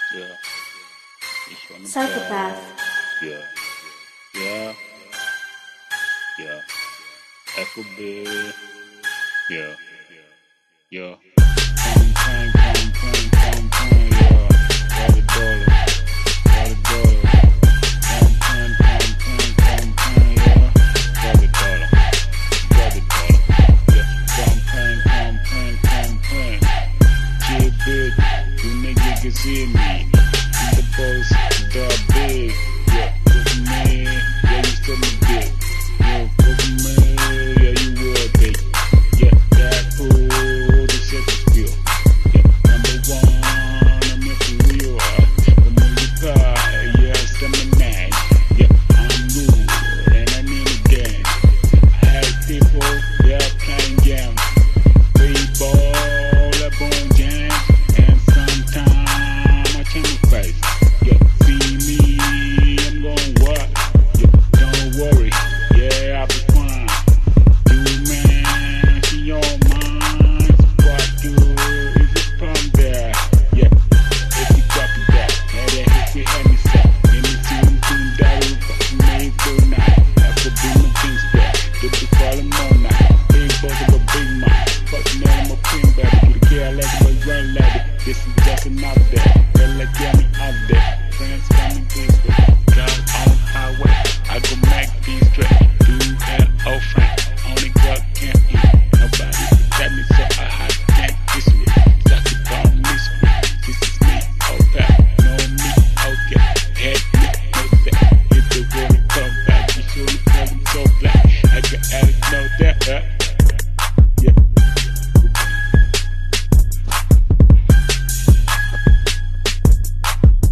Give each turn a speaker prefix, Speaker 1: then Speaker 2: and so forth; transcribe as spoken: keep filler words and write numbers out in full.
Speaker 1: Yeah, ich on the
Speaker 2: Psychopath.
Speaker 1: ball. Yeah, yeah, yeah. F O B. Yeah, yeah. Pong, pong, pong, pong, pong, pong, yeah. Got a dollar, got a dollar. Pong, pong, pong, pong, pong, pong, yeah. Got a dollar, got a dollar. Yeah, pong, pong, pong, pong, pong, pong. Yeah, big, you niggas can see me. I'm the boss, the big. Yeah, cause me, yeah, you still me big. Yeah, cause me, yeah, you will be. Yeah, that fool, the shit is real. Yeah, number one, I'm here for real. The movie pie, yeah, still my name. Yeah, I'm rude, and I need a game. I had people, yeah, playing games. We ball up on jam, and sometimes I change my face. Yeah, see me, I'm going what? Yeah, don't worry, yeah, I'll be fine. You man, she on mine, so quite good if you come there. Yeah, if you got to that, yeah, that hit you had me set. Let me see them doing that, we fucking made for night. I could be my things there, they be calling all night. Big boss of a big man, fucking man, I'm a pin baby. Do the care like a run lady, this is just another day. Feel like yeah, me